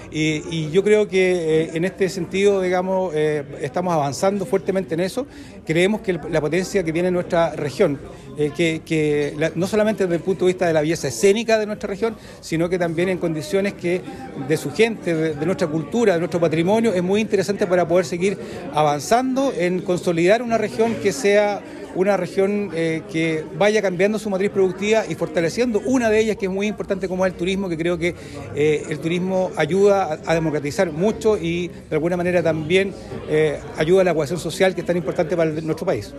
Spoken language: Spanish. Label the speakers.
Speaker 1: Y yo creo que en este sentido, digamos, estamos avanzando fuertemente en eso. Creemos que la potencia que tiene nuestra región, no solamente desde el punto de vista de la belleza escénica de nuestra región, sino que también en condiciones que de su gente, de nuestra cultura, de nuestro patrimonio, es muy interesante para poder seguir avanzando en consolidar una región que sea una región que vaya cambiando su matriz productiva y fortaleciendo una de ellas que es muy importante, como es el turismo, que creo que el turismo ayuda a democratizar mucho y de alguna manera también ayuda a la cohesión social, que es tan importante para nuestro país.